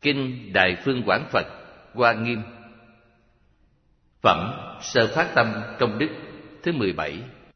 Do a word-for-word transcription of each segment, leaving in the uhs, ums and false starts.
Kinh Đại Phương Quảng Phật Hoa Nghiêm. Phẩm Sơ Phát Tâm Công Đức thứ mười bảy.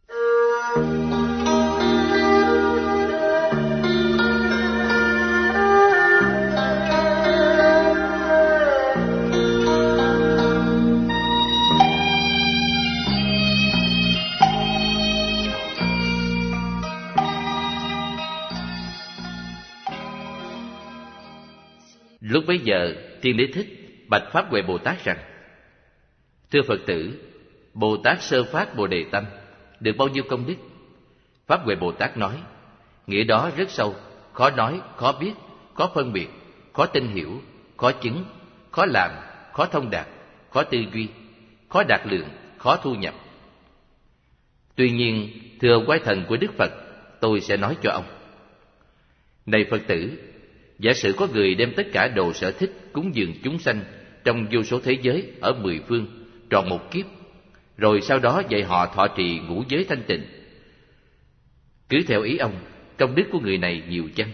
Lúc bấy giờ, Thiên Đế Thích bạch Pháp Huệ Bồ Tát rằng: Thưa Phật tử, Bồ Tát sơ phát Bồ Đề Tâm được bao nhiêu công đức? Pháp Huệ Bồ Tát nói: nghĩa đó rất sâu, khó nói, khó biết, khó phân biệt, khó tin hiểu, khó chứng, khó làm, khó thông đạt, khó tư duy, khó đạt lượng, khó thu nhập. Tuy nhiên, thưa quái thần của Đức Phật, tôi sẽ nói cho ông. Này Phật tử, giả sử có người đem tất cả đồ sở thích cúng dường chúng sanh trong vô số thế giới ở mười phương trọn một kiếp, rồi sau đó dạy họ thọ trì ngũ giới thanh tịnh, cứ theo ý ông, công đức của người này nhiều chăng?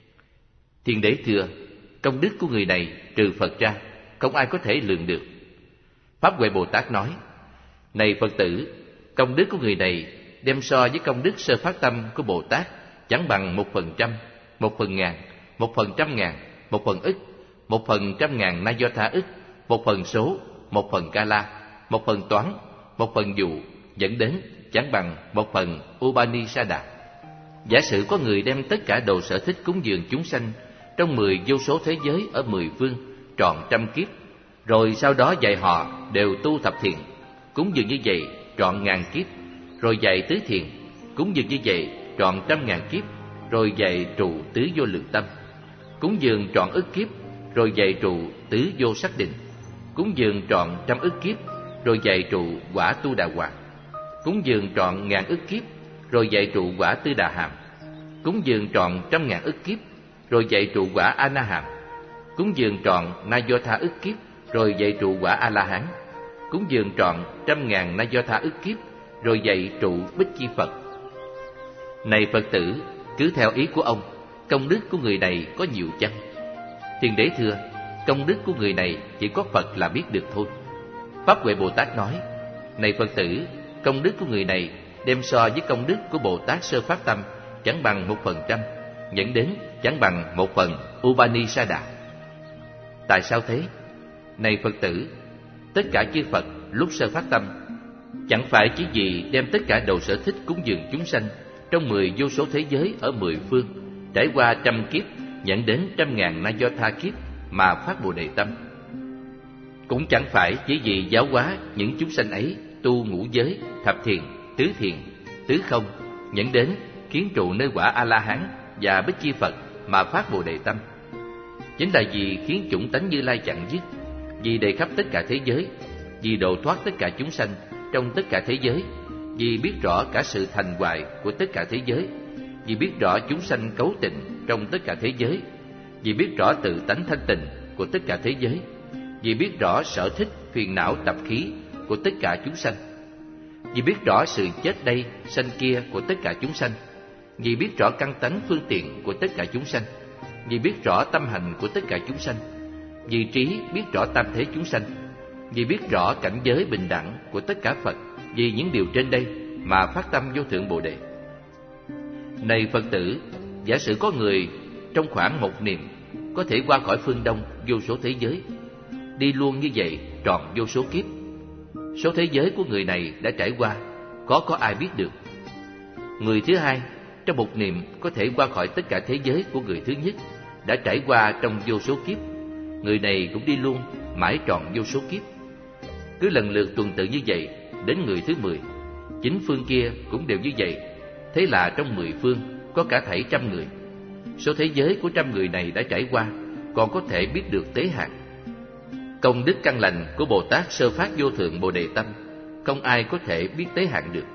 Thiên Đế thưa: công đức của người này trừ Phật ra, không ai có thể lượng được. Pháp Huệ Bồ Tát nói: này Phật tử, công đức của người này đem so với công đức sơ phát tâm của Bồ Tát chẳng bằng một phần trăm, một phần ngàn, một phần trăm ngàn, một phần ức, một phần trăm ngàn na do tha ức, một phần số, một phần ca la, một phần toán, một phần dụ, dẫn đến chẳng bằng một phần Upanishada. Giả sử có người đem tất cả đồ sở thích cúng dường chúng sanh trong mười vô số thế giới ở mười phương trọn trăm kiếp, rồi sau đó dạy họ đều tu thập thiện, cúng dường như vậy trọn ngàn kiếp, rồi dạy tứ thiện, cúng dường như vậy trọn trăm ngàn kiếp, rồi dạy trụ tứ vô lượng tâm, cúng dường trọn ức kiếp, rồi dạy trụ tứ vô sắc định, cúng dường trọn trăm ức kiếp, rồi dạy trụ quả tu đà hoàng, cúng dường trọn ngàn ức kiếp, rồi dạy trụ quả tư đà hàm, cúng dường trọn trăm ngàn ức kiếp, rồi dạy trụ quả a na hàm, cúng dường trọn na do tha ức kiếp, rồi dạy trụ quả a la hán, cúng dường trọn trăm ngàn na do tha ức kiếp, rồi dạy trụ bích chi Phật. Này Phật tử, cứ theo ý của ông, công đức của người này có nhiều chăng? Thiên Đế thưa: công đức của người này chỉ có Phật là biết được thôi. Pháp Huệ Bồ Tát nói: này Phật tử, công đức của người này đem so với công đức của Bồ Tát sơ phát tâm chẳng bằng một phần trăm, dẫn đến chẳng bằng một phần Upanishada. Tại sao thế? Này Phật tử, tất cả chư Phật lúc sơ phát tâm chẳng phải chỉ vì đem tất cả đồ sở thích cúng dường chúng sanh trong mười vô số thế giới ở mười phương, trải qua trăm kiếp, dẫn đến trăm ngàn na do tha kiếp mà phát Bồ Đề Tâm. Cũng chẳng phải chỉ vì giáo hóa những chúng sanh ấy tu ngũ giới, thập thiện, tứ thiện, tứ không, dẫn đến kiến trụ nơi quả A La Hán và Bích Chi Phật mà phát Bồ Đề Tâm. Chính là vì khiến chủng tánh Như Lai chẳng dứt, vì đầy khắp tất cả thế giới, vì độ thoát tất cả chúng sanh trong tất cả thế giới, vì biết rõ cả sự thành hoại của tất cả thế giới, vì biết rõ chúng sanh cấu tịnh trong tất cả thế giới, vì biết rõ tự tánh thanh tịnh của tất cả thế giới, vì biết rõ sở thích phiền não tập khí của tất cả chúng sanh, vì biết rõ sự chết đây sanh kia của tất cả chúng sanh, vì biết rõ căn tánh phương tiện của tất cả chúng sanh, vì biết rõ tâm hành của tất cả chúng sanh, vì trí biết rõ tam thế chúng sanh, vì biết rõ cảnh giới bình đẳng của tất cả Phật, vì những điều trên đây mà phát tâm vô thượng Bồ Đề. Này Phật tử, giả sử có người trong khoảng một niệm có thể qua khỏi phương Đông vô số thế giới, đi luôn như vậy trọn vô số kiếp, số thế giới của người này đã trải qua, có có ai biết được. Người thứ hai trong một niệm có thể qua khỏi tất cả thế giới của người thứ nhất, đã trải qua trong vô số kiếp, người này cũng đi luôn mãi trọn vô số kiếp. Cứ lần lượt tuần tự như vậy đến người thứ mười, chính phương kia cũng đều như vậy. Thế là trong mười phương có cả thảy trăm người. Số thế giới của trăm người này đã trải qua, còn có thể biết được tế hạn. Công đức căn lành của Bồ Tát sơ phát vô thượng Bồ Đề Tâm không ai có thể biết tế hạn được.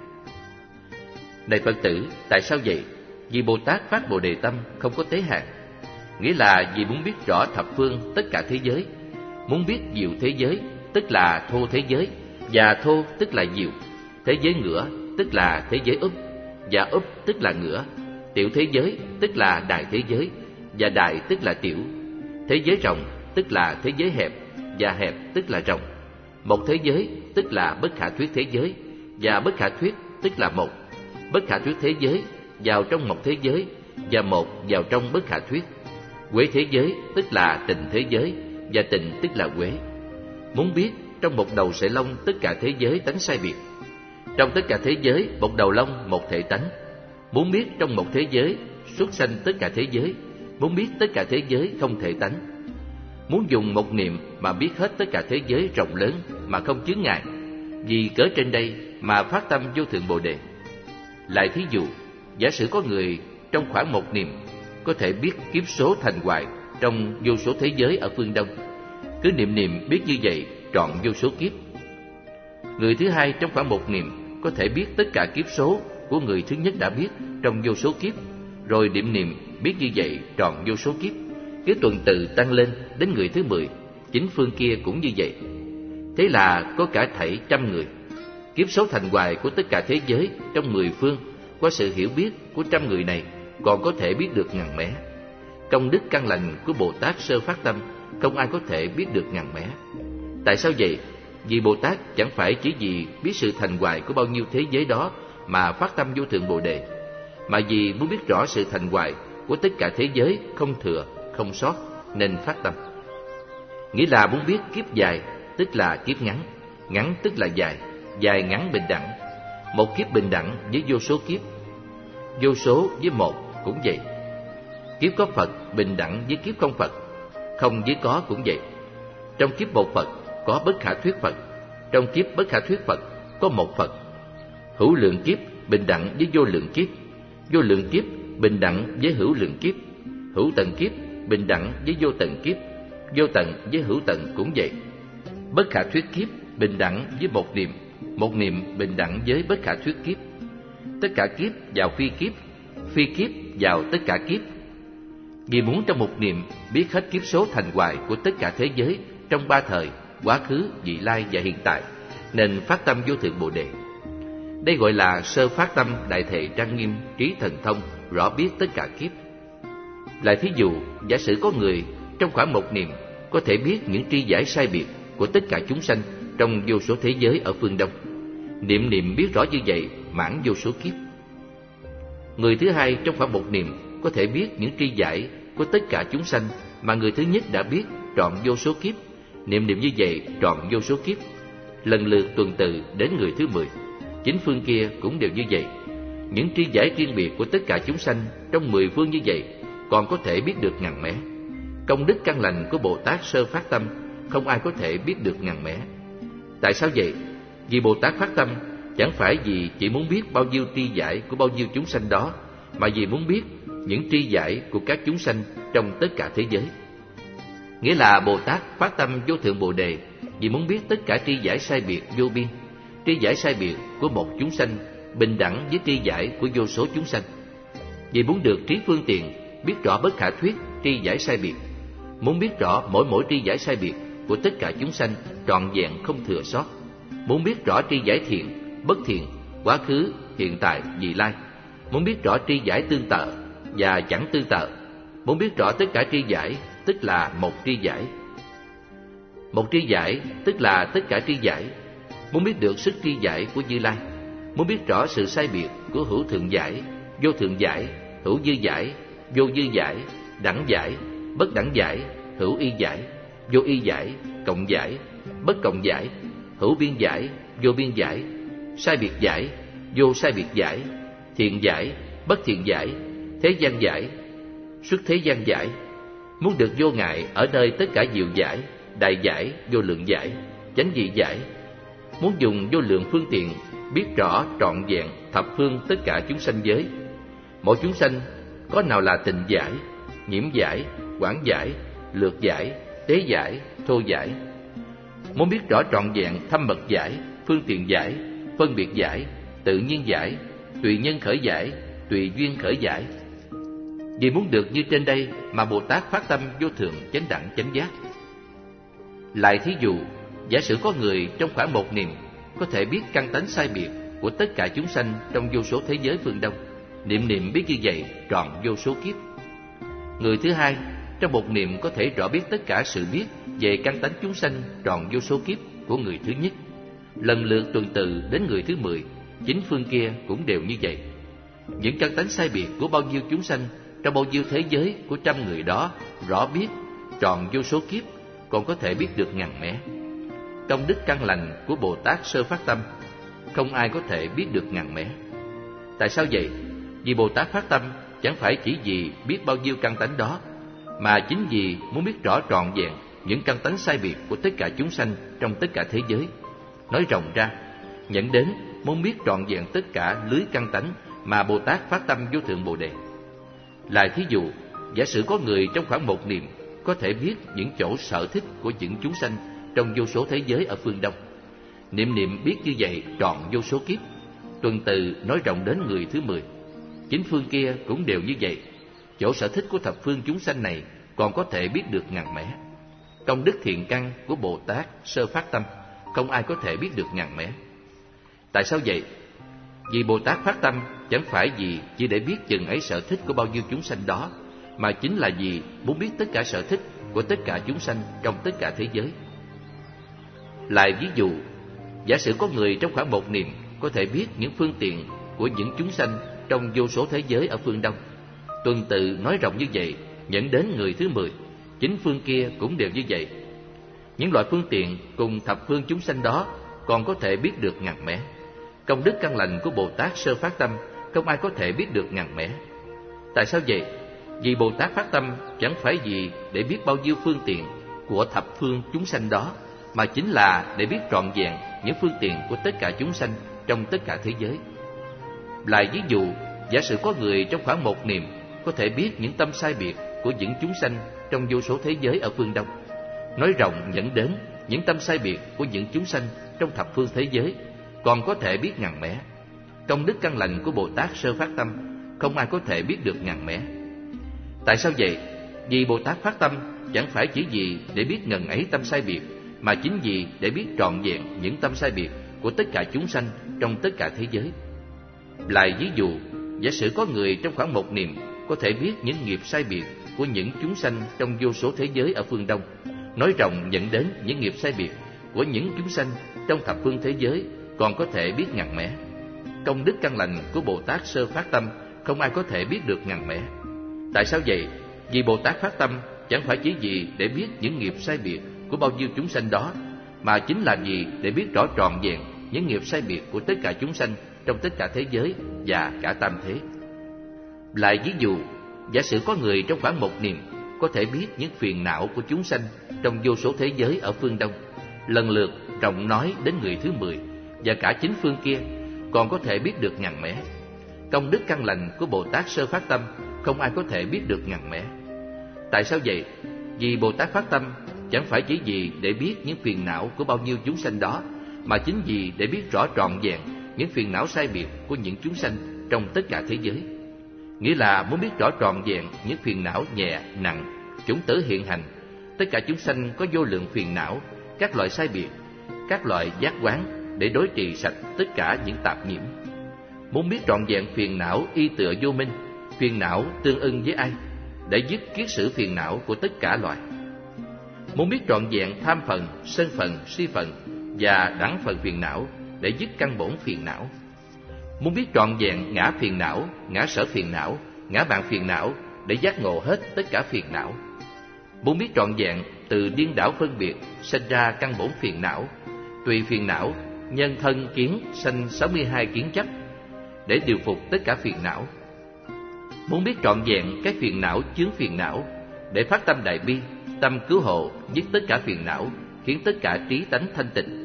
Này Phật tử, tại sao vậy? Vì Bồ Tát phát Bồ Đề Tâm không có tế hạn, nghĩa là vì muốn biết rõ thập phương tất cả thế giới, muốn biết diệu thế giới tức là thô thế giới, và thô tức là diệu, thế giới ngửa tức là thế giới úp, và úp tức là ngửa, tiểu thế giới tức là đại thế giới, và đại tức là tiểu, thế giới rộng tức là thế giới hẹp, và hẹp tức là rộng. Một thế giới tức là bất khả thuyết thế giới, và bất khả thuyết tức là một. Bất khả thuyết thế giới vào trong một thế giới, và một vào trong bất khả thuyết. Quế thế giới tức là tình thế giới, và tình tức là quế. Muốn biết trong một đầu sợi lông tất cả thế giới tánh sai biệt. Trong tất cả thế giới một đầu lông một thể tánh. Muốn biết trong một thế giới xuất sanh tất cả thế giới. Muốn biết tất cả thế giới không thể tánh. Muốn dùng một niệm mà biết hết tất cả thế giới rộng lớn mà không chướng ngại. Vì cớ trên đây mà phát tâm vô thượng Bồ Đề. Lại thí dụ, giả sử có người trong khoảng một niệm có thể biết kiếp số thành hoại trong vô số thế giới ở phương Đông. Cứ niệm niệm biết như vậy trọn vô số kiếp. Người thứ hai trong khoảng một niệm có thể biết tất cả kiếp số của người thứ nhất đã biết trong vô số kiếp, rồi niệm niệm biết như vậy trọn vô số kiếp. Cứ tuần tự tăng lên đến người thứ mười, chính phương kia cũng như vậy. Thế là có cả thảy trăm người. Kiếp số thành hoại của tất cả thế giới trong mười phương, qua sự hiểu biết của trăm người này còn có thể biết được ngàn mé. Công đức căn lành của Bồ Tát sơ phát tâm không ai có thể biết được ngàn mé. Tại sao vậy? Vì Bồ Tát chẳng phải chỉ vì biết sự thành hoại của bao nhiêu thế giới đó mà phát tâm vô thượng Bồ Đề, mà vì muốn biết rõ sự thành hoại của tất cả thế giới không thừa, không sót nên phát tâm. Nghĩa là muốn biết kiếp dài tức là kiếp ngắn, ngắn tức là dài, dài ngắn bình đẳng. Một kiếp bình đẳng với vô số kiếp, vô số với một cũng vậy. Kiếp có Phật bình đẳng với kiếp không Phật, không với có cũng vậy. Trong kiếp một Phật có bất khả thuyết Phật, trong kiếp bất khả thuyết Phật có một Phật. Hữu lượng kiếp bình đẳng với vô lượng kiếp, vô lượng kiếp bình đẳng với hữu lượng kiếp, hữu tận kiếp bình đẳng với vô tận kiếp, vô tận với hữu tận cũng vậy. Bất khả thuyết kiếp bình đẳng với một niệm, một niệm bình đẳng với bất khả thuyết kiếp. Tất cả kiếp vào phi kiếp, phi kiếp vào tất cả kiếp. Vì muốn trong một niệm biết hết kiếp số thành hoại của tất cả thế giới trong ba thời, quá khứ, vị lai và hiện tại, nên phát tâm vô thượng Bồ Đề. Đây gọi là sơ phát tâm đại thệ trang nghiêm, trí thần thông, rõ biết tất cả kiếp. Lại thí dụ, giả sử có người trong khoảng một niệm có thể biết những tri giải sai biệt của tất cả chúng sanh trong vô số thế giới ở phương Đông. Niệm niệm biết rõ như vậy mãn vô số kiếp. Người thứ hai trong khoảng một niệm có thể biết những tri giải của tất cả chúng sanh mà người thứ nhất đã biết trọn vô số kiếp. Niệm niệm như vậy trọn vô số kiếp, lần lượt tuần tự đến người thứ mười. Chính phương kia cũng đều như vậy. Những tri giải riêng biệt của tất cả chúng sanh trong mười phương như vậy còn có thể biết được ngàn mé. Công đức căn lành của Bồ Tát sơ phát tâm không ai có thể biết được ngàn mé. Tại sao vậy? Vì Bồ Tát phát tâm chẳng phải vì chỉ muốn biết bao nhiêu tri giải của bao nhiêu chúng sanh đó, mà vì muốn biết những tri giải của các chúng sanh trong tất cả thế giới. Nghĩa là Bồ Tát phát tâm vô thượng Bồ Đề vì muốn biết tất cả tri giải sai biệt vô biên, tri giải sai biệt của một chúng sanh bình đẳng với tri giải của vô số chúng sanh. Vì muốn được trí phương tiện biết rõ bất khả thuyết tri giải sai biệt, muốn biết rõ mỗi mỗi tri giải sai biệt của tất cả chúng sanh trọn vẹn không thừa sót, muốn biết rõ tri giải thiện, bất thiện, quá khứ, hiện tại, vị lai, muốn biết rõ tri giải tương tự và chẳng tương tự, muốn biết rõ tất cả tri giải tức là một tri giải. Một tri giải tức là tất cả tri giải, muốn biết được sức tri giải của Như Lai, muốn biết rõ sự sai biệt của hữu thượng giải, vô thượng giải, hữu dư giải, vô dư giải, đẳng giải, bất đẳng giải, hữu y giải, vô y giải, cộng giải, bất cộng giải, hữu biên giải, vô biên giải, sai biệt giải, vô sai biệt giải, thiện giải, bất thiện giải, thế gian giải, xuất thế gian giải, muốn được vô ngại ở nơi tất cả diệu giải, đại giải, vô lượng giải, chánh vị giải, muốn dùng vô lượng phương tiện biết rõ trọn vẹn thập phương tất cả chúng sanh giới. Mỗi chúng sanh có nào là tình giải, nhiễm giải, quảng giải, lược giải, tế giải, thô giải. Muốn biết rõ trọn vẹn thâm mật giải, phương tiện giải, phân biệt giải, tự nhiên giải, tùy nhân khởi giải, tùy duyên khởi giải. Vì muốn được như trên đây mà Bồ Tát phát tâm vô thượng chánh đẳng chánh giác. Lại thí dụ, giả sử có người trong khoảng một niệm có thể biết căn tánh sai biệt của tất cả chúng sanh trong vô số thế giới phương Đông. Niệm niệm biết như vậy trọn vô số kiếp. Người thứ hai trong một niệm có thể rõ biết tất cả sự biết về căn tánh chúng sanh tròn vô số kiếp của người thứ nhất, lần lượt tuần tự đến người thứ mười, chính phương kia cũng đều như vậy. Những căn tánh sai biệt của bao nhiêu chúng sanh trong bao nhiêu thế giới của trăm người đó rõ biết tròn vô số kiếp, còn có thể biết được ngàn mẻ. Công đức căn lành của Bồ Tát Sơ Phát Tâm không ai có thể biết được ngàn mẻ. Tại sao vậy? Vì Bồ Tát phát tâm chẳng phải chỉ vì biết bao nhiêu căn tánh đó, mà chính vì muốn biết rõ trọn vẹn những căn tánh sai biệt của tất cả chúng sanh trong tất cả thế giới. Nói rộng ra, dẫn đến muốn biết trọn vẹn tất cả lưới căn tánh mà Bồ Tát phát tâm vô thượng Bồ Đề. Lại thí dụ, giả sử có người trong khoảng một niệm có thể biết những chỗ sở thích của những chúng sanh trong vô số thế giới ở phương Đông. Niệm niệm biết như vậy trọn vô số kiếp, tuần tự nói rộng đến người thứ mười. Chính phương kia cũng đều như vậy. Chỗ sở thích của thập phương chúng sanh này còn có thể biết được ngàn mẻ. Công đức thiện căn của Bồ Tát Sơ Phát Tâm không ai có thể biết được ngàn mẻ. Tại sao vậy? Vì Bồ Tát phát tâm chẳng phải vì chỉ để biết chừng ấy sở thích của bao nhiêu chúng sanh đó, mà chính là vì muốn biết tất cả sở thích của tất cả chúng sanh trong tất cả thế giới. Lại ví dụ, giả sử có người trong khoảng một niệm có thể biết những phương tiện của những chúng sanh trong vô số thế giới ở phương Đông, tuần tự nói rộng như vậy dẫn đến người thứ mười, chính phương kia cũng đều như vậy. Những loại phương tiện cùng thập phương chúng sanh đó còn có thể biết được ngàn mẻ. Công đức căn lành của Bồ Tát Sơ Phát Tâm không ai có thể biết được ngàn mẻ. Tại sao vậy? Vì Bồ Tát phát tâm chẳng phải vì để biết bao nhiêu phương tiện của thập phương chúng sanh đó, mà chính là để biết trọn vẹn những phương tiện của tất cả chúng sanh trong tất cả thế giới. Lại ví dụ, giả sử có người trong khoảng một niệm có thể biết những tâm sai biệt của những chúng sanh trong vô số thế giới ở phương Đông, nói rộng dẫn đến những tâm sai biệt của những chúng sanh trong thập phương thế giới, còn có thể biết ngàn mẻ. Công đức căn lành của Bồ Tát Sơ Phát Tâm không ai có thể biết được ngàn mẻ. Tại sao vậy? Vì Bồ Tát phát tâm chẳng phải chỉ vì để biết ngần ấy tâm sai biệt, mà chính vì để biết trọn vẹn những tâm sai biệt của tất cả chúng sanh trong tất cả thế giới. Lại ví dụ, giả sử có người trong khoảng một niệm có thể biết những nghiệp sai biệt của những chúng sanh trong vô số thế giới ở phương Đông, nói rộng dẫn đến những nghiệp sai biệt của những chúng sanh trong thập phương thế giới, còn có thể biết ngàn mẻ. Công đức căn lành của Bồ Tát Sơ Phát Tâm không ai có thể biết được ngàn mẻ. Tại sao vậy? Vì Bồ Tát phát tâm chẳng phải chỉ vì để biết những nghiệp sai biệt của bao nhiêu chúng sanh đó, mà chính là vì để biết rõ trọn vẹn những nghiệp sai biệt của tất cả chúng sanh trong tất cả thế giới và cả tam thế. Lại ví dụ, giả sử có người trong khoảng một niệm có thể biết những phiền não của chúng sanh trong vô số thế giới ở phương Đông, lần lượt rộng nói đến người thứ mười, và cả chính phương kia còn có thể biết được ngàn mẻ. Công đức căn lành của Bồ Tát Sơ Phát Tâm không ai có thể biết được ngàn mẻ. Tại sao vậy? Vì Bồ Tát phát tâm chẳng phải chỉ vì để biết những phiền não của bao nhiêu chúng sanh đó, mà chính vì để biết rõ trọn vẹn những phiền não sai biệt của những chúng sanh trong tất cả thế giới. Nghĩa là muốn biết rõ trọn vẹn những phiền não nhẹ, nặng, chủng tử hiện hành. Tất cả chúng sanh có vô lượng phiền não, các loại sai biệt, các loại giác quán để đối trị sạch tất cả những tạp nhiễm. Muốn biết trọn vẹn phiền não y tựa vô minh, phiền não tương ưng với ai, để dứt kiết sử phiền não của tất cả loại. Muốn biết trọn vẹn tham phần, sân phần, si phần và đẳng phần phiền não, để dứt căn bổn phiền não. Muốn biết trọn vẹn ngã phiền não, ngã sở phiền não, ngã vạn phiền não, để giác ngộ hết tất cả phiền não. Muốn biết trọn vẹn từ điên đảo phân biệt sinh ra căn bổn phiền não, tùy phiền não nhân thân kiến sanh sáu mươi hai kiến chấp, để điều phục tất cả phiền não. Muốn biết trọn vẹn cái phiền não chướng phiền não, để phát tâm đại bi, tâm cứu hộ, dứt tất cả phiền não, khiến tất cả trí tánh thanh tịnh.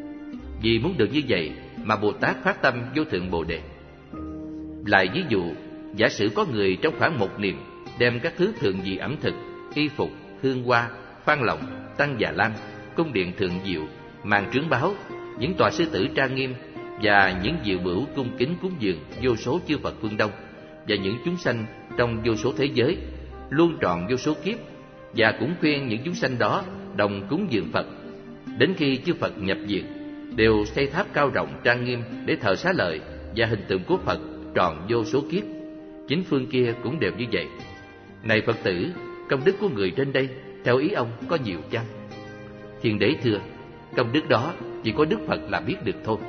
Vì muốn được như vậy mà Bồ Tát phát tâm vô thượng Bồ Đề. Lại ví dụ, giả sử có người trong khoảng một niệm đem các thứ thượng vị ẩm thực, y phục, hương hoa, phan lộng, tăng già lam, cung điện thượng diệu, màn trướng báo, những tòa sư tử trang nghiêm và những diệu bửu cung kính cúng dường vô số chư Phật phương Đông và những chúng sanh trong vô số thế giới, luôn trọn vô số kiếp, và cũng khuyên những chúng sanh đó đồng cúng dường Phật. Đến khi chư Phật nhập diệt, đều xây tháp cao rộng trang nghiêm để thờ xá lợi và hình tượng của Phật trọn vô số kiếp. Chính phương kia cũng đều như vậy. Này Phật tử, công đức của người trên đây theo ý ông có nhiều chăng? Thiên đế thưa: công đức đó chỉ có Đức Phật là biết được thôi.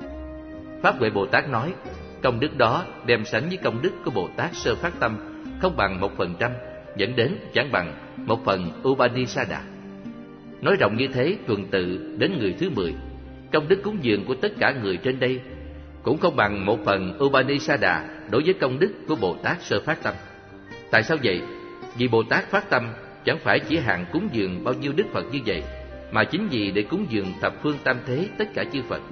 Pháp Huệ Bồ Tát nói: công đức đó đem sánh với công đức của Bồ Tát Sơ Phát Tâm không bằng một phần trăm, dẫn đến chẳng bằng một phần Upanishada. Nói rộng như thế tuần tự đến người thứ mười, công đức cúng dường của tất cả người trên đây cũng không bằng một phần Upanishada đối với công đức của Bồ Tát Sơ Phát Tâm. Tại sao vậy? Vì Bồ Tát Phát Tâm chẳng phải chỉ hạn cúng dường bao nhiêu Đức Phật như vậy, mà chính vì để cúng dường thập phương tam thế tất cả chư Phật.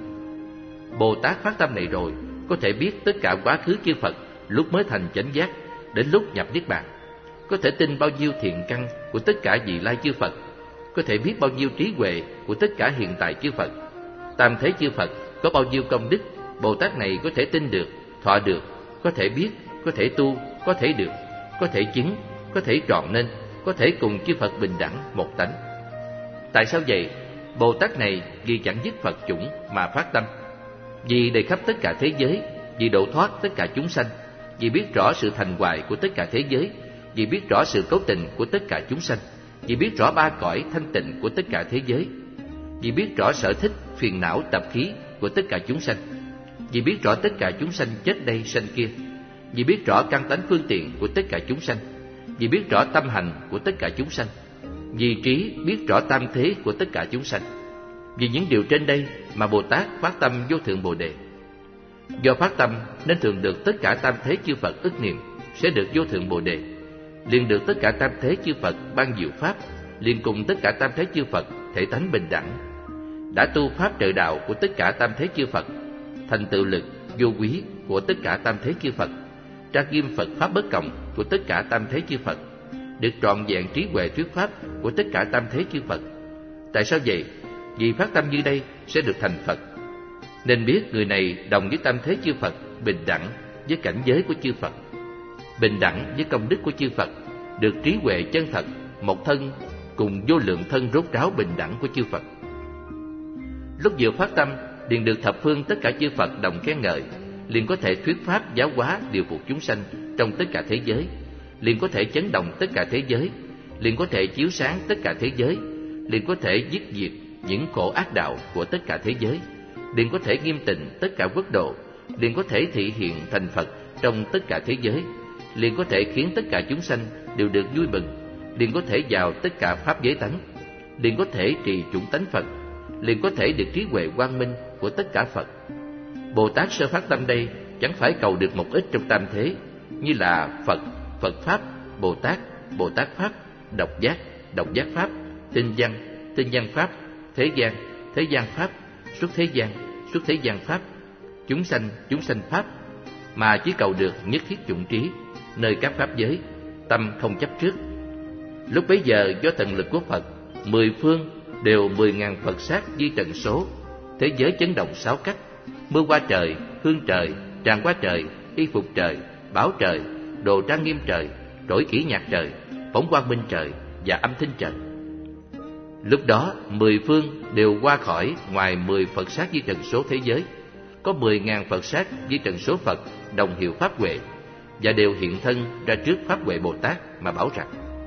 Bồ Tát Phát Tâm này rồi có thể biết tất cả quá khứ chư Phật lúc mới thành chánh giác đến lúc nhập niết bàn, có thể tin bao nhiêu thiện căn của tất cả vị lai chư Phật, có thể biết bao nhiêu trí huệ của tất cả hiện tại chư Phật. Tam thế chư Phật có bao nhiêu công đức, Bồ Tát này có thể tin được, thọ được, có thể biết, có thể tu, có thể được, có thể chứng, có thể trọn nên, có thể cùng chư Phật bình đẳng một tánh. Tại sao vậy? Bồ Tát này vì chẳng dứt Phật chủng mà phát tâm, vì đầy khắp tất cả thế giới, vì độ thoát tất cả chúng sanh, vì biết rõ sự thành hoại của tất cả thế giới, vì biết rõ sự cấu tình của tất cả chúng sanh, vì biết rõ ba cõi thanh tịnh của tất cả thế giới, vì biết rõ sở thích, phiền não, tập khí của tất cả chúng sanh, vì biết rõ tất cả chúng sanh chết đây sanh kia, vì biết rõ căn tánh phương tiện của tất cả chúng sanh, vì biết rõ tâm hành của tất cả chúng sanh, vì trí biết rõ tam thế của tất cả chúng sanh. Vì những điều trên đây mà Bồ Tát phát tâm vô thượng Bồ Đề. Do phát tâm nên thường được tất cả tam thế chư Phật ức niệm, sẽ được vô thượng Bồ Đề. Liền được tất cả tam thế chư Phật ban diệu pháp, liền cùng tất cả tam thế chư Phật thể tánh bình đẳng. Đã tu pháp trợ đạo của tất cả tam thế chư Phật, thành tựu lực vô quý của tất cả tam thế chư Phật, tra nghiêm Phật pháp bất cộng của tất cả tam thế chư Phật, được trọn vẹn trí huệ thuyết pháp của tất cả tam thế chư Phật. Tại sao vậy? Vì phát tâm như đây sẽ được thành Phật. Nên biết người này đồng với tam thế chư Phật, bình đẳng với cảnh giới của chư Phật, bình đẳng với công đức của chư Phật, được trí huệ chân thật, một thân cùng vô lượng thân rốt ráo bình đẳng của chư Phật. Lúc vừa phát tâm, liền được thập phương tất cả chư Phật đồng khen ngợi, liền có thể thuyết pháp giáo hóa điều phục chúng sanh trong tất cả thế giới, liền có thể chấn động tất cả thế giới, liền có thể chiếu sáng tất cả thế giới, liền có thể dứt diệt những khổ ác đạo của tất cả thế giới, liền có thể nghiêm tịnh tất cả quốc độ, liền có thể thị hiện thành Phật trong tất cả thế giới, liền có thể khiến tất cả chúng sanh đều được vui mừng, liền có thể vào tất cả pháp giới tánh, liền có thể trì chủng tánh Phật, liền có thể được trí huệ quang minh của tất cả Phật. Bồ Tát Sơ Phát Tâm đây chẳng phải cầu được một ít trong tam thế, như là Phật, Phật Pháp, Bồ Tát, Bồ Tát Pháp, độc giác, độc giác Pháp, tinh văn, tinh văn Pháp, thế gian, thế gian Pháp, xuất thế gian, xuất thế gian Pháp, chúng sanh, chúng sanh Pháp, mà chỉ cầu được nhất thiết chủng trí, nơi các pháp giới, tâm không chấp trước. Lúc bấy giờ do thần lực của Phật, mười phương đều mười ngàn Phật sát di trần số, thế giới chấn động sáu cách, mưa qua trời, hương trời, tràn qua trời, y phục trời, báo trời, đồ trang nghiêm trời, trỗi kỹ nhạc trời, phóng quang minh trời và âm thanh trời. Lúc đó mười phương đều qua khỏi ngoài mười Phật sát di trần số thế giới, có mười ngàn Phật sát di trần số Phật đồng hiệu pháp huệ, và đều hiện thân ra trước pháp huệ Bồ Tát mà bảo rằng: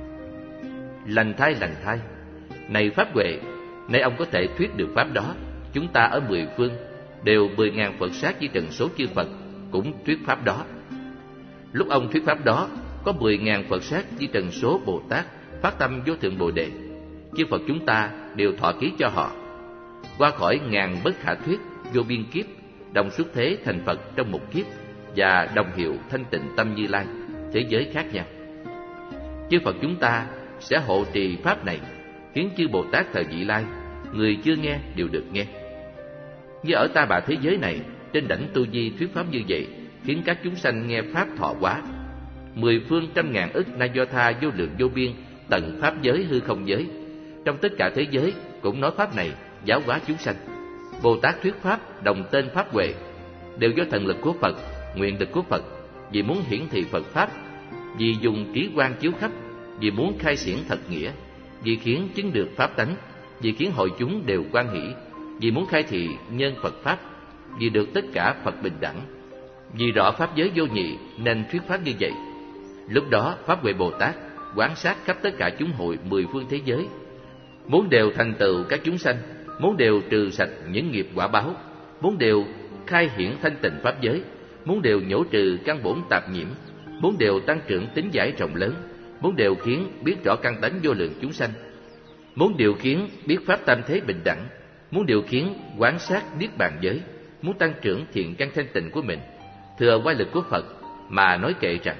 lành thai lành thai, này pháp huệ, nay ông có thể thuyết được pháp đó, chúng ta ở mười phương đều mười ngàn Phật sát di trần số chư Phật cũng thuyết pháp đó. Lúc ông thuyết pháp đó, có mười ngàn Phật sát di trần số Bồ Tát phát tâm vô thượng Bồ Đề, chư Phật chúng ta đều thọ ký cho họ, qua khỏi ngàn bất khả thuyết vô biên kiếp, đồng xuất thế thành Phật trong một kiếp, và đồng hiệu thanh tịnh tâm Như Lai, thế giới khác nhau. Chư Phật chúng ta sẽ hộ trì pháp này, khiến chư Bồ Tát thời vị lai, người chưa nghe đều được nghe. Như ở Ta Bà thế giới này, trên đảnh Tu Di thuyết pháp như vậy, khiến các chúng sanh nghe pháp thọ quá. Mười phương trăm ngàn ức Na Do Tha vô lượng vô biên tận pháp giới hư không giới, trong tất cả thế giới cũng nói pháp này giáo hóa chúng sanh. Bồ Tát thuyết pháp đồng tên pháp huệ, đều do thần lực của Phật, nguyện lực của Phật, vì muốn hiển thị Phật pháp, vì dùng trí quang chiếu khắp, vì muốn khai xiển thật nghĩa, vì khiến chứng được pháp tánh, vì khiến hội chúng đều quan hỷ, vì muốn khai thị nhân Phật pháp, vì được tất cả Phật bình đẳng, vì rõ pháp giới vô nhị nên thuyết pháp như vậy. Lúc đó pháp huệ Bồ Tát quán sát khắp tất cả chúng hội mười phương thế giới, muốn đều thành tựu các chúng sanh, muốn đều trừ sạch những nghiệp quả báo, muốn đều khai hiển thanh tịnh pháp giới, muốn đều nhổ trừ căn bổn tạp nhiễm, muốn đều tăng trưởng tính giải rộng lớn, muốn đều khiến biết rõ căn tánh vô lượng chúng sanh, muốn điều khiến biết pháp tam thế bình đẳng, muốn điều khiến quán sát niết bàn giới, muốn tăng trưởng thiện căn thanh tịnh của mình, thừa oai lực của Phật mà nói kệ rằng: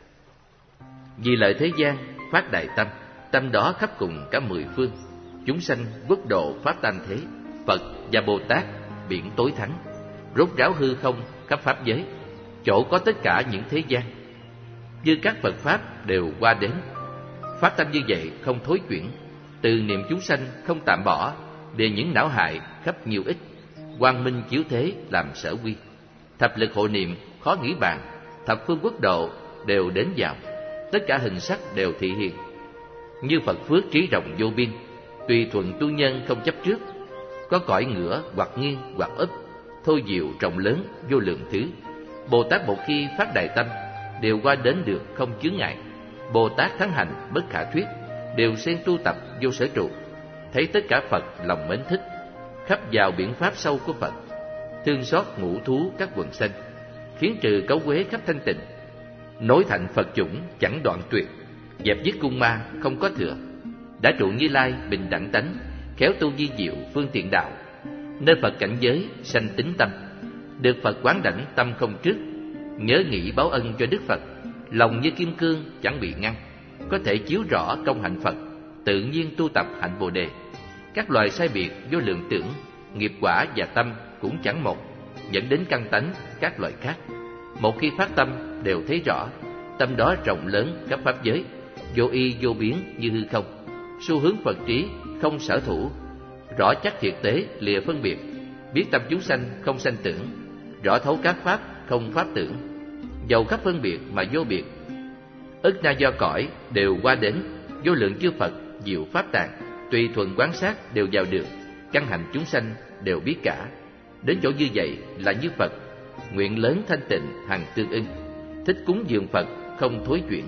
vì lợi thế gian phát đại tâm, tâm đó khắp cùng cả mười phương, chúng sanh quốc độ pháp tam thế, Phật và Bồ Tát biển tối thắng, rốt ráo hư không khắp pháp giới, chỗ có tất cả những thế gian, như các Phật pháp đều qua đến. Pháp tâm như vậy không thối chuyển, từ niệm chúng sanh không tạm bỏ, để những não hại khắp nhiều ích, quang minh chiếu thế làm sở quy. Thập lực hộ niệm khó nghĩ bàn, thập phương quốc độ đều đến vào, tất cả hình sắc đều thị hiện. Như Phật phước trí rộng vô biên, tùy thuận tu nhân không chấp trước, có cõi ngửa hoặc nghiêng hoặc ấp, thôi diệu rộng lớn vô lượng thứ. Bồ Tát một khi phát đại tâm, đều qua đến được không chướng ngại. Bồ Tát thắng hành bất khả thuyết, đều xen tu tập vô sở trụ, thấy tất cả Phật lòng mến thích, khắp vào biển pháp sâu của Phật, thương xót ngũ thú các quần sanh, khiến trừ cấu uế khắp thanh tịnh, nối thành Phật chủng chẳng đoạn tuyệt, dẹp giết cung ma không có thừa. Đã trụ Như Lai bình đẳng tánh, khéo tu di diệu phương tiện đạo, nơi Phật cảnh giới sanh tính tâm, được Phật quán đảnh tâm không trước, nhớ nghĩ báo ân cho Đức Phật, lòng như kim cương chẳng bị ngăn, có thể chiếu rõ công hạnh Phật, tự nhiên tu tập hạnh Bồ đề. Các loài sai biệt vô lượng tưởng, nghiệp quả và tâm cũng chẳng một, dẫn đến căn tánh các loài khác. Một khi phát tâm đều thấy rõ, tâm đó rộng lớn khắp pháp giới, vô y vô biến như hư không, xu hướng Phật trí không sở thủ, rõ chắc thiệt tế lìa phân biệt, biết tâm chúng sanh không sanh tưởng, rõ thấu các pháp không pháp tưởng, dầu khắp phân biệt mà vô biệt. Ức na do cõi đều qua đến, vô lượng chư Phật diệu pháp tạng, tùy thuận quán sát đều vào được, căn hành chúng sanh đều biết cả. Đến chỗ như vậy là như Phật, nguyện lớn thanh tịnh hằng tương ưng, thích cúng dường Phật không thối chuyển.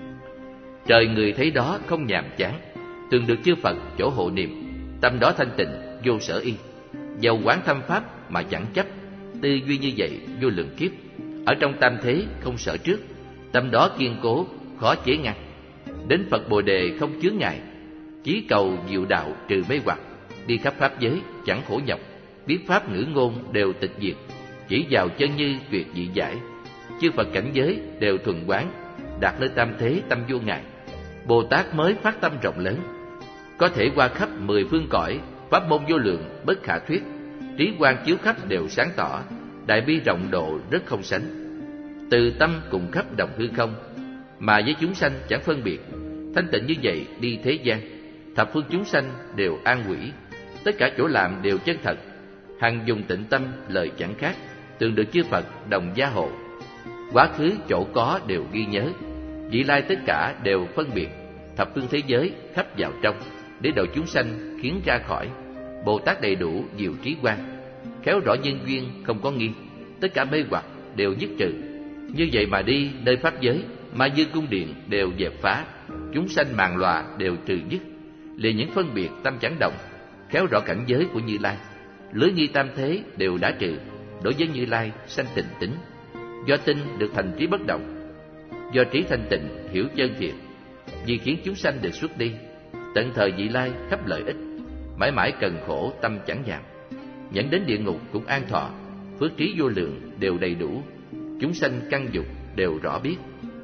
Trời người thấy đó không nhàm chán, thường được chư Phật chỗ hộ niệm, tâm đó thanh tịnh vô sở y, dầu quán thâm pháp mà chẳng chấp, tư duy như vậy vô lượng kiếp, ở trong tam thế không sợ trước, tâm đó kiên cố khó chế ngăn. Đến Phật Bồ đề không chướng ngại, chí cầu diệu đạo trừ mê hoặc, đi khắp pháp giới chẳng khổ nhọc, biết pháp ngữ ngôn đều tịch diệt, chỉ vào chân như tuyệt dị giải. Chư Phật cảnh giới đều thuần quán, đạt nơi tam thế tâm vô ngại. Bồ Tát mới phát tâm rộng lớn, có thể qua khắp mười phương cõi, pháp môn vô lượng bất khả thuyết, trí quang chiếu khắp đều sáng tỏ, đại bi rộng độ rất không sánh. Từ tâm cùng khắp đồng hư không, mà với chúng sanh chẳng phân biệt, thanh tịnh như vậy đi thế gian, thập phương chúng sanh đều an quỷ, tất cả chỗ làm đều chân thật, hằng dùng tịnh tâm lời chẳng khác, thường được chư Phật đồng gia hộ. Quá khứ chỗ có đều ghi nhớ, vị lai tất cả đều phân biệt, thập phương thế giới khắp vào trong, để độ chúng sanh khiến ra khỏi. Bồ Tát đầy đủ diệu trí quang, khéo rõ nhân duyên không có nghi, tất cả mê hoặc đều dứt trừ. Như vậy mà đi nơi pháp giới, ma dương cung điện đều dẹp phá, chúng sanh màng lòa đều trừ dứt, liền những phân biệt tâm chẳng động, khéo rõ cảnh giới của Như Lai. Lưới nghi tam thế đều đã trừ, đối với Như Lai sanh tịnh tính. Do tin được thành trí bất động, do trí thanh tịnh hiểu chân thiệt, vì khiến chúng sanh được xuất đi, tận thời vị lai khắp lợi ích, mãi mãi cần khổ tâm chẳng giảm, dẫn đến địa ngục cũng an thọ. Phước trí vô lượng đều đầy đủ, chúng sanh căn dục đều rõ biết,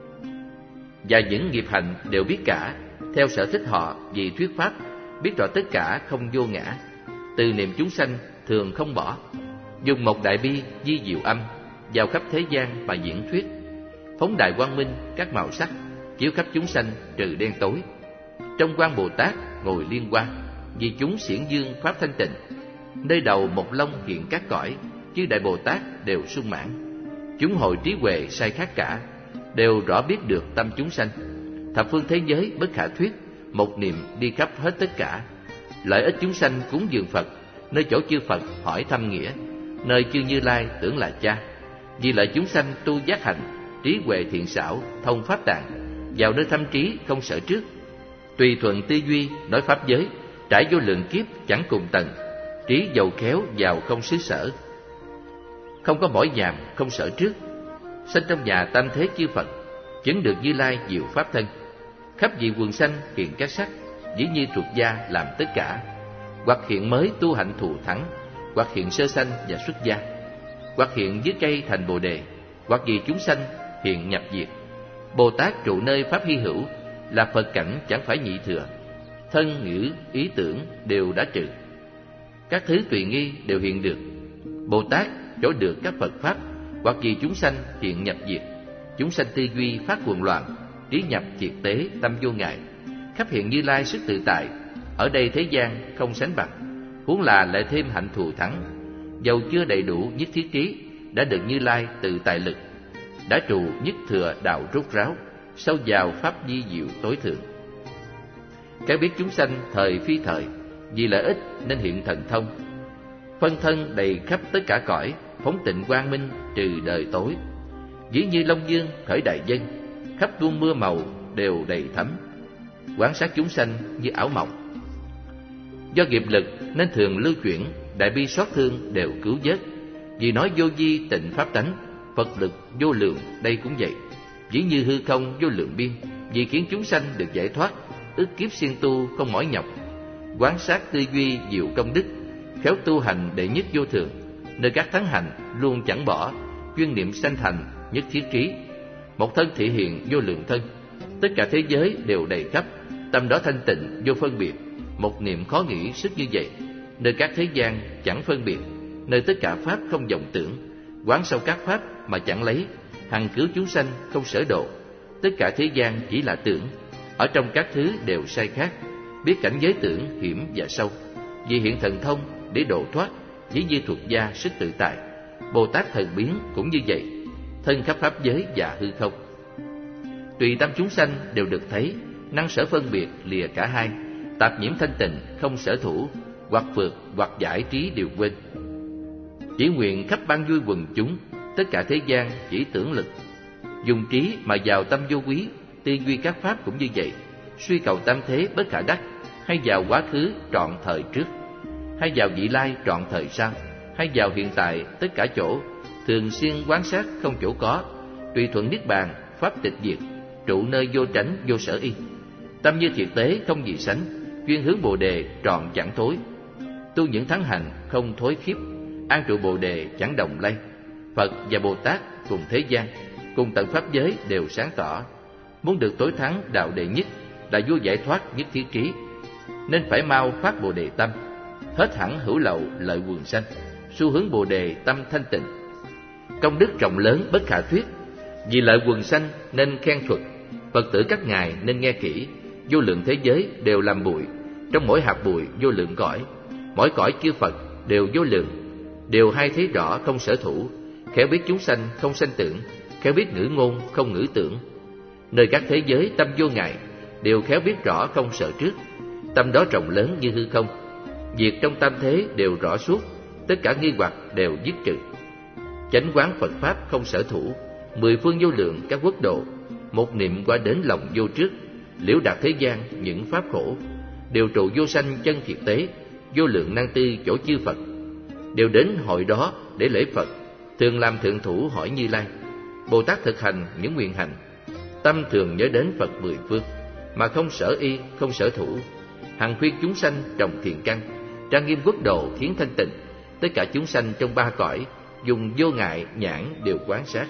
và những nghiệp hành đều biết cả, theo sở thích họ vì thuyết pháp, biết rõ tất cả không vô ngã. Từ niệm chúng sanh thường không bỏ, dùng một đại bi di diệu âm vào khắp thế gian mà diễn thuyết, phóng đại quang minh các màu sắc, chiếu khắp chúng sanh trừ đen tối. Trong quan Bồ Tát ngồi liên quan, vì chúng xiển dương pháp thanh tịnh, nơi đầu một lông hiện các cõi, chư đại Bồ Tát đều sung mãn. Chúng hội trí huệ sai khác cả, đều rõ biết được tâm chúng sanh. Thập phương thế giới bất khả thuyết, một niệm đi khắp hết tất cả. Lợi ích chúng sanh cúng dường Phật, nơi chỗ chư Phật hỏi thăm nghĩa, nơi chư Như Lai tưởng là cha. Vì lợi chúng sanh tu giác hạnh, trí huệ thiện xảo thông pháp tạng, vào nơi thâm trí không sợ trước. Tùy thuận tư duy, nói pháp giới, trải vô lượng kiếp chẳng cùng tầng, trí giàu khéo vào không xứ sở. Không có mỏi nhàm, không sợ trước, sanh trong nhà tam thế chư Phật, chứng được Như Lai diệu pháp thân. Khắp vị quần sanh hiện các sắc, dĩ như thuộc gia làm tất cả. Hoặc hiện mới tu hạnh thù thắng, hoặc hiện sơ sanh và xuất gia, hoặc hiện dưới cây thành Bồ đề, hoặc vì chúng sanh hiện nhập diệt. Bồ Tát trụ nơi pháp hy hữu, là Phật cảnh chẳng phải nhị thừa. Thân ngữ ý tưởng đều đã trừ, các thứ tùy nghi đều hiện được. Bồ Tát chỗ được các Phật pháp, hoặc vì chúng sanh hiện nhập diệt. Chúng sanh tư duy phát cuồng loạn, trí nhập triệt tế tâm vô ngại. Khắp hiện Như Lai sức tự tại, ở đây thế gian không sánh bằng. Huống là lại thêm hạnh thù thắng, dầu chưa đầy đủ nhất thiết trí, đã được Như Lai tự tại lực, đã trụ nhất thừa đạo rốt ráo, sâu vào pháp di diệu tối thượng. Cái biết chúng sanh thời phi thời, vì lợi ích nên hiện thần thông. Phân thân đầy khắp tất cả cõi, phóng tịnh quang minh trừ đời tối. Dĩ như Long Dương khởi đại dân, khắp tuôn mưa màu đều đầy thấm. Quán sát chúng sanh như ảo mộng. Do nghiệp lực nên thường lưu chuyển, đại bi xót thương đều cứu vớt. Vì nói vô vi tịnh pháp tánh, Phật lực vô lượng đây cũng vậy. Dĩ như hư không vô lượng biên, vì khiến chúng sanh được giải thoát, ức kiếp siêng tu không mỏi nhọc. Quán sát tư duy diệu công đức, khéo tu hành đệ nhất vô thường, nơi các thắng hành luôn chẳng bỏ, chuyên niệm sanh thành nhất thiết trí. Một thân thị hiện vô lượng thân, tất cả thế giới đều đầy khắp, tâm đó thanh tịnh vô phân biệt. Một niệm khó nghĩ sức như vậy, nơi các thế gian chẳng phân biệt, nơi tất cả pháp không vọng tưởng. Quán sâu các pháp mà chẳng lấy, hằng cứu chúng sanh không sở độ. Tất cả thế gian chỉ là tưởng, ở trong các thứ đều sai khác. Biết cảnh giới tưởng hiểm và sâu, vì hiện thần thông để độ thoát, dĩ như thuộc gia sức tự tại. Bồ Tát thần biến cũng như vậy, thân khắp pháp giới và hư không. Tùy tâm chúng sanh đều được thấy, năng sở phân biệt lìa cả hai. Tạp nhiễm thanh tịnh không sở thủ, hoặc vượt hoặc giải trí đều quên. Chỉ nguyện khắp ban vui quần chúng, tất cả thế gian chỉ tưởng lực. Dùng trí mà vào tâm vô quý, tư duy các pháp cũng như vậy. Suy cầu tam thế bất khả đắc, hay vào quá khứ trọn thời trước, hay vào vị lai trọn thời sau, hay vào hiện tại tất cả chỗ. Thường xuyên quán sát không chỗ có, tùy thuận niết bàn pháp tịch diệt, trụ nơi vô tránh vô sở y. Tâm như thiệt tế không gì sánh, chuyên hướng Bồ đề trọn chẳng thối. Tu những thắng hành không thối khiếp, an trụ Bồ đề chẳng đồng lay. Phật và Bồ Tát cùng thế gian, cùng tận pháp giới đều sáng tỏ. Muốn được tối thắng đạo đệ nhất, là vua giải thoát nhất thiết trí, nên phải mau phát Bồ đề tâm, hết hẳn hữu lậu lợi quần sanh, xu hướng Bồ đề tâm thanh tịnh. Công đức rộng lớn bất khả thuyết, vì lợi quần sanh nên khen thuật. Phật tử các ngài nên nghe kỹ, vô lượng thế giới đều làm bụi, trong mỗi hạt bụi vô lượng cõi. Mỗi cõi chư Phật đều vô lượng, đều hay thấy rõ không sở thủ. Khéo biết chúng sanh không sanh tưởng, khéo biết ngữ ngôn không ngữ tưởng. Nơi các thế giới tâm vô ngại, đều khéo biết rõ không sợ trước. Tâm đó rộng lớn như hư không, việc trong tam thế đều rõ suốt, tất cả nghi hoặc đều dứt trừ. Chánh quán Phật pháp không sở thủ, mười phương vô lượng các quốc độ, một niệm qua đến lòng vô trước. Liễu đạt thế gian những pháp khổ, đều trụ vô sanh chân thiệt tế. Vô lượng năng tư chỗ chư Phật, đều đến hội đó để lễ Phật, thường làm thượng thủ hỏi Như Lai. Bồ Tát thực hành những nguyện hành, tâm thường nhớ đến Phật mười phương, mà không sở y không sở thủ. Hằng khuyên chúng sanh trồng thiện căn, trang nghiêm quốc độ khiến thanh tịnh. Tất cả chúng sanh trong ba cõi, dùng vô ngại nhãn đều quán sát.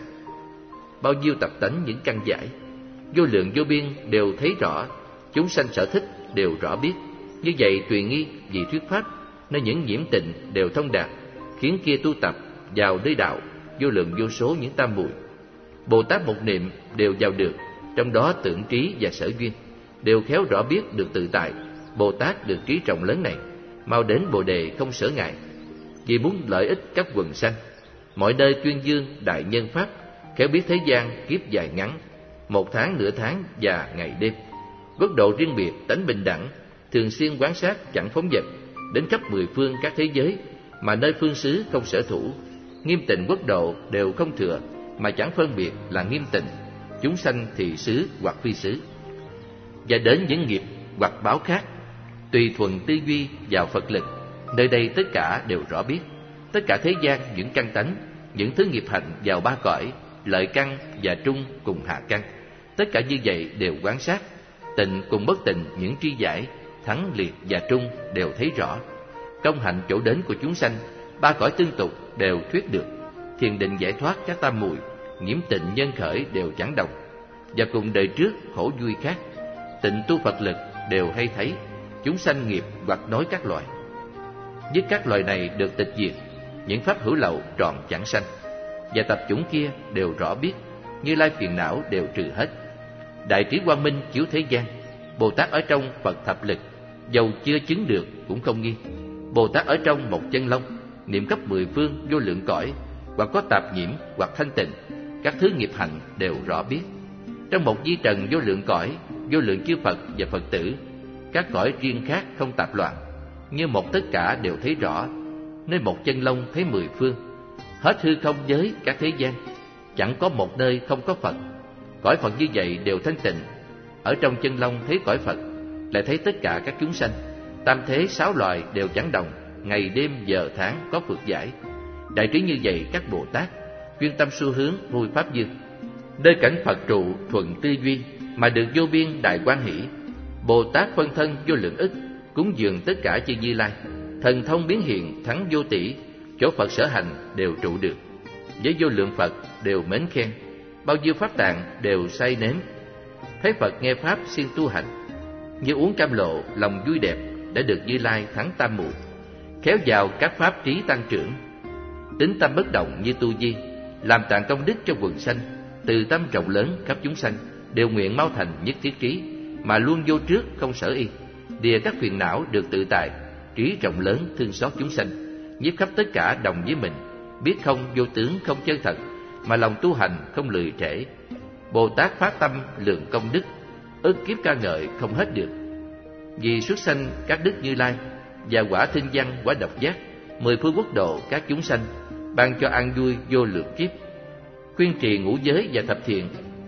Bao nhiêu tập tánh những căn giải, vô lượng vô biên đều thấy rõ. Chúng sanh sở thích đều rõ biết. Như vậy tùy nghi vì thuyết pháp, nên những nhiễm tịnh đều thông đạt, khiến kia tu tập vào nơi đạo vô lượng vô số những tam muội. Bồ Tát một niệm đều vào được, trong đó tưởng trí và sở duyên đều khéo rõ biết được tự tại. Bồ Tát được trí rộng lớn này, mau đến Bồ đề không sở ngại. Vì muốn lợi ích các quần sanh, mọi nơi tuyên dương đại nhân pháp, khéo biết thế gian kiếp dài ngắn, một tháng nửa tháng và ngày đêm. Quốc độ riêng biệt tánh bình đẳng, thường xuyên quán sát chẳng phóng dật, đến khắp mười phương các thế giới, mà nơi phương xứ không sở thủ. Nghiêm tịnh quốc độ đều không thừa, mà chẳng phân biệt là nghiêm tịnh. chúng sanh thị xứ hoặc phi xứ, và đến những nghiệp hoặc báo khác, tùy thuận tư duy vào Phật lực. Nơi đây tất cả đều rõ biết. Tất cả thế gian, những căn tánh, những thứ nghiệp hạnh vào ba cõi, lợi căn và trung cùng hạ căn, tất cả như vậy đều quán sát. Tịnh cùng bất tịnh, những tri giải, thắng liệt và trung đều thấy rõ. Công hạnh chỗ đến của chúng sanh, ba cõi tương tục đều thuyết được. Thiền định giải thoát các tam muội, nhiễm tịnh nhân khởi đều chẳng đồng. Và cùng đời trước khổ vui khác, tịnh tu Phật lực đều hay thấy. Chúng sanh nghiệp hoặc nói các loại, với các loại này được tịch diệt. Những pháp hữu lậu trọn chẳng sanh, và tập chủng kia đều rõ biết. Như Lai phiền não đều trừ hết. Đại trí quang minh chiếu thế gian. Bồ Tát ở trong Phật thập lực, dầu chưa chứng được cũng không nghi. Bồ Tát ở trong một chân long, niệm khắp mười phương vô lượng cõi, hoặc có tạp nhiễm hoặc thanh tịnh, các thứ nghiệp hạnh đều rõ biết. Trong một di trần vô lượng cõi, vô lượng chư Phật và Phật tử, các cõi riêng khác không tạp loạn, như một tất cả đều thấy rõ. Nơi một chân long thấy mười phương, hết hư không giới các thế gian, chẳng có một nơi không có Phật. Cõi Phật như vậy đều thanh tịnh. Ở trong chân long thấy cõi Phật, lại thấy tất cả các chúng sanh. Tam thế sáu loài đều chẳng đồng, ngày đêm giờ tháng có phược giải. Đại trí như vậy các Bồ Tát chuyên tâm xu hướng vui pháp dương. Nơi cảnh Phật trụ thuận tư duy, mà được vô biên đại quan hỷ. Bồ Tát phân thân vô lượng ức, cúng dường tất cả chư Như Lai. Thần thông biến hiện thắng vô tỷ, chỗ Phật sở hành đều trụ được. Với vô lượng Phật đều mến khen, bao nhiêu pháp tạng đều say nếm. Thấy Phật nghe pháp siêng tu hành, như uống cam lộ lòng vui đẹp, đã được Như Lai thắng tam muội. Khéo vào các pháp trí tăng trưởng, tính tâm bất động như tu di, làm tạng công đức cho quần sanh. Từ tâm rộng lớn khắp chúng sanh, đều nguyện mau thành nhất thiết trí, mà luôn vô trước không sở y. Đìa các phiền não được tự tại, trí rộng lớn thương xót chúng sanh, nhiếp khắp tất cả đồng với mình. Biết không vô tướng không chân thật, mà lòng tu hành không lười trễ. Bồ Tát phát tâm lượng công đức, ức kiếp ca ngợi không hết được. Vì xuất sanh các đức Như Lai, và quả thinh văn quả độc giác, mười phương quốc độ các chúng sanh, ban cho an vui vô lượng kiếp. Khuyên trì ngũ giới và thập thiện,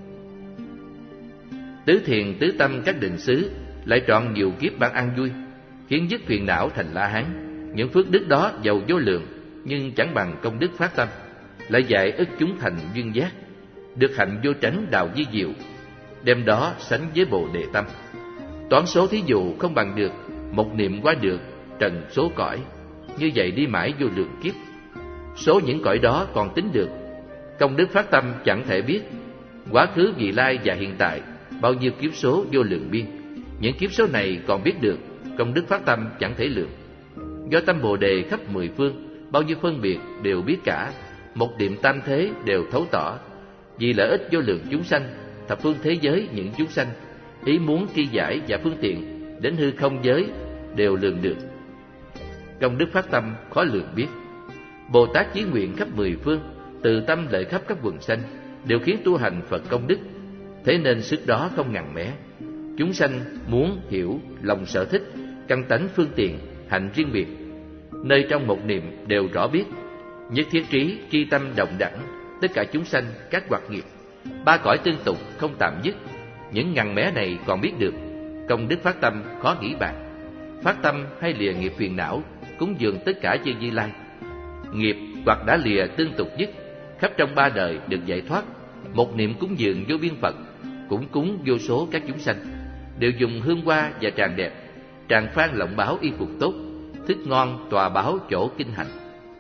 tứ thiền tứ tâm các định xứ, lại trọn nhiều kiếp ban an vui, khiến dứt phiền não thành La Hán. Những phước đức đó giàu vô lượng, nhưng chẳng bằng công đức phát tâm, lại dạy ức chúng thành duyên giác, được hạnh vô tránh đào di diệu, đem đó sánh với Bồ Đề tâm. Toán số thí dụ không bằng được, một niệm qua được trần số cõi. Như vậy đi mãi vô lượng kiếp, số những cõi đó còn tính được. Công đức phát tâm chẳng thể biết, quá khứ vị lai và hiện tại, bao nhiêu kiếp số vô lượng biên. Những kiếp số này còn biết được, công đức phát tâm chẳng thể lượng. Do tâm Bồ Đề khắp mười phương, bao nhiêu phân biệt đều biết cả, một niệm tam thế đều thấu tỏ. Vì lợi ích vô lượng chúng sanh, thập phương thế giới những chúng sanh, ý muốn tri giải và phương tiện đến hư không giới đều lường được. Công đức phát tâm khó lường biết. Bồ Tát chí nguyện khắp mười phương, từ tâm lợi khắp các quần sanh, đều khiến tu hành Phật công đức. Thế nên sức đó không ngằn mé. Chúng sanh muốn hiểu, lòng sở thích, căn tánh phương tiện, hạnh riêng biệt, nơi trong một niệm đều rõ biết. Nhất thiết trí, tri tâm đồng đẳng, tất cả chúng sanh các hoạt nghiệp, ba cõi tương tục không tạm dứt. Những ngằn mé này còn biết được, công đức phát tâm khó nghĩ bàn. Phát tâm hay lìa nghiệp phiền não, cúng dường tất cả chư Như Lai. Nghiệp hoặc đã lìa tương tục dứt, khắp trong ba đời được giải thoát. Một niệm cúng dường vô biên Phật, cũng cúng vô số các chúng sanh, đều dùng hương hoa và tràng đẹp, tràng phan lộng báo y phục tốt, thức ngon tòa báo chỗ kinh hành.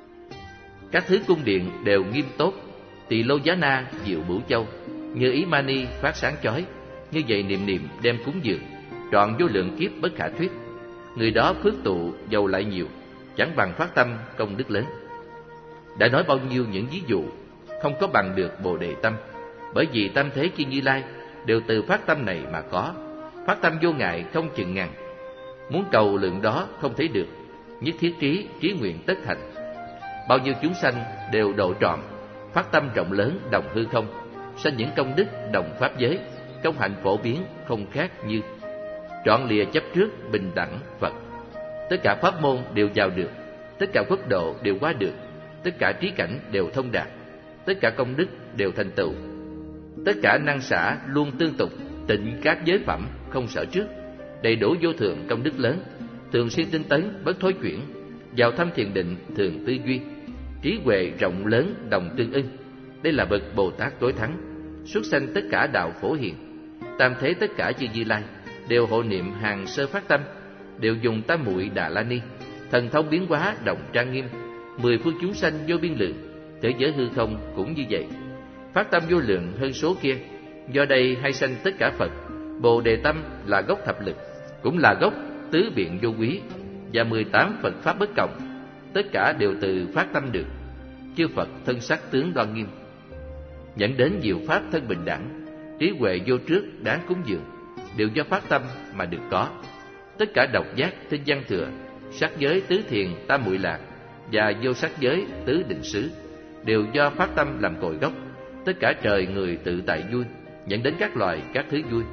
Các thứ cung điện đều nghiêm tốt, tỳ lô giá na diệu bửu châu, như ý mani phát sáng chói. Như vậy niệm niệm đem cúng dường, trọn vô lượng kiếp bất khả thuyết. Người đó phước tụ giàu lại nhiều, chẳng bằng phát tâm công đức lớn. Đã nói bao nhiêu những ví dụ, không có bằng được Bồ Đề tâm. Bởi vì tâm thế chư Như Lai đều từ phát tâm này mà có. Phát tâm vô ngại không chừng ngàn, muốn cầu lượng đó không thấy được. Nhất thiết trí, trí nguyện tất thành. Bao nhiêu chúng sanh đều độ trọn, phát tâm rộng lớn đồng hư không, sanh những công đức đồng pháp giới, công hạnh phổ biến không khác như. Trọn lìa chấp trước bình đẳng Phật, tất cả pháp môn đều vào được, tất cả quốc độ đều qua được, tất cả trí cảnh đều thông đạt, tất cả công đức đều thành tựu. Tất cả năng xả luôn tương tục, tịnh các giới phẩm, không sở trước, đầy đủ vô thượng công đức lớn, thường xuyên tinh tấn, bất thối chuyển, vào thăm thiền định, thường tư duy, trí huệ rộng lớn, đồng tương ưng. Đây là bậc Bồ Tát tối thắng, xuất sanh tất cả đạo phổ hiền. Tam thế tất cả chư Như Lai đều hộ niệm hàng sơ phát tâm, đều dùng tam muội Đà La Ni, thần thông biến hóa đồng trang nghiêm, mười phương chúng sanh vô biên lượng, thế giới hư không cũng như vậy. Phát tâm vô lượng hơn số kia, do đây hay sanh tất cả Phật. Bồ Đề tâm là gốc thập lực, cũng là gốc tứ biện vô quý, và mười tám Phật pháp bất cộng, tất cả đều từ phát tâm được. Chư Phật thân sắc tướng đoan nghiêm, dẫn đến diệu pháp thân bình đẳng, trí huệ vô trước đáng cúng dường, đều do phát tâm mà được có. Tất cả độc giác tinh văn thừa, sắc giới tứ thiền tam muội lạc và vô sắc giới tứ định xứ, đều do phát tâm làm cội gốc. Tất cả trời người tự tại vui, dẫn đến các loài các thứ vui.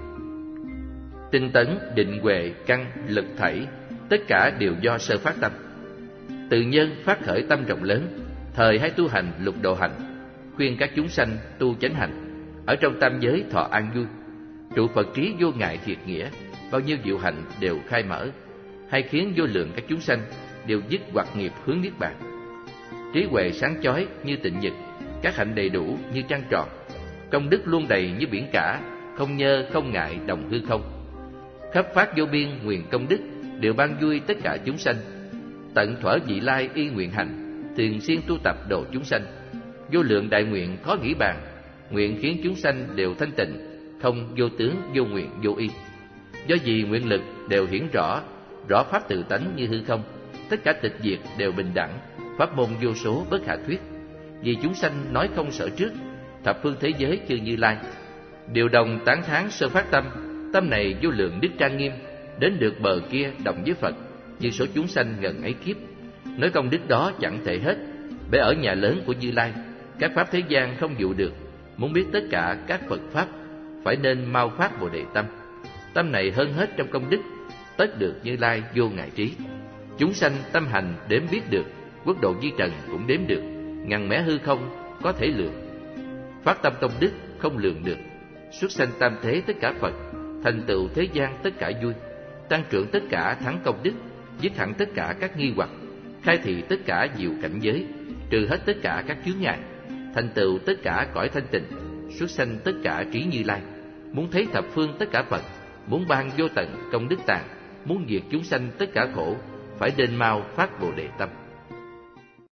Tinh tấn, định huệ, căn, lực thảy, tất cả đều do sơ phát tâm. Từ nhân phát khởi tâm rộng lớn, thời hay tu hành lục độ hành, khuyên các chúng sanh tu chánh hành, ở trong tam giới thọ an vui. Trụ Phật trí vô ngại thiệt nghĩa, bao nhiêu diệu hạnh đều khai mở, hay khiến vô lượng các chúng sanh đều dứt hoặc nghiệp hướng niết bàn. Trí huệ sáng chói như tịnh nhật, các hạnh đầy đủ như trăng tròn, công đức luôn đầy như biển cả, không nhơ không ngại đồng hư không. Khắp phát vô biên nguyện công đức, đều ban vui tất cả chúng sanh. Tận thuở vị lai y nguyện hành, thường xuyên tu tập độ chúng sanh. Vô lượng đại nguyện khó nghĩ bàn, nguyện khiến chúng sanh đều thanh tịnh, không vô tướng vô nguyện vô y. Do vì nguyện lực đều hiển rõ, rõ pháp tự tánh như hư không, tất cả tịch diệt đều bình đẳng, pháp môn vô số bất khả thuyết. Vì chúng sanh nói không sở trước, thập phương thế giới chư Như Lai đều đồng tán thán sơ phát tâm. Tâm này vô lượng đức trang nghiêm, đến được bờ kia đồng với Phật, như số chúng sanh ngần ấy kiếp. Nói công đức đó chẳng thể hết, bởi ở nhà lớn của Như Lai, các pháp thế gian không dụ được. Muốn biết tất cả các Phật pháp, phải nên mau phát Bồ Đề tâm. Tâm này hơn hết trong công đức, tất được Như Lai vô ngại trí. Chúng sanh tâm hành đếm biết được, quốc độ di trần cũng đếm được, ngàn mẻ hư không có thể lượng. Phát tâm công đức không lượng được, xuất sanh tam thế tất cả Phật, thành tựu thế gian tất cả vui, tăng trưởng tất cả thắng công đức, dứt hẳn tất cả các nghi hoặc, khai thị tất cả diệu cảnh giới, trừ hết tất cả các chướng ngại, thành tựu tất cả cõi thanh tịnh, xuất sanh tất cả trí Như Lai. Muốn thấy thập phương tất cả Phật, muốn ban vô tận công đức tạng, muốn diệt chúng sanh tất cả khổ, phải đền mau phát Bồ Đề tâm.